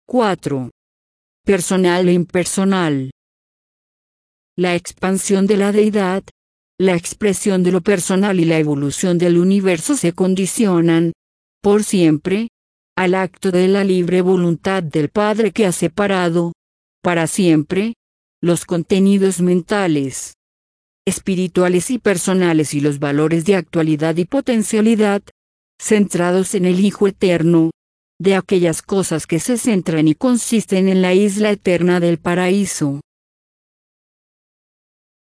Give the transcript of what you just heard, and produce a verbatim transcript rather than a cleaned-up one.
cuatro. Personal e impersonal. La expansión de la deidad, la expresión de lo personal y la evolución del universo se condicionan, por siempre, al acto de la libre voluntad del Padre que ha separado, para siempre, los contenidos mentales, espirituales y personales y los valores de actualidad y potencialidad, centrados en el Hijo Eterno, de aquellas cosas que se centran y consisten en la isla eterna del paraíso.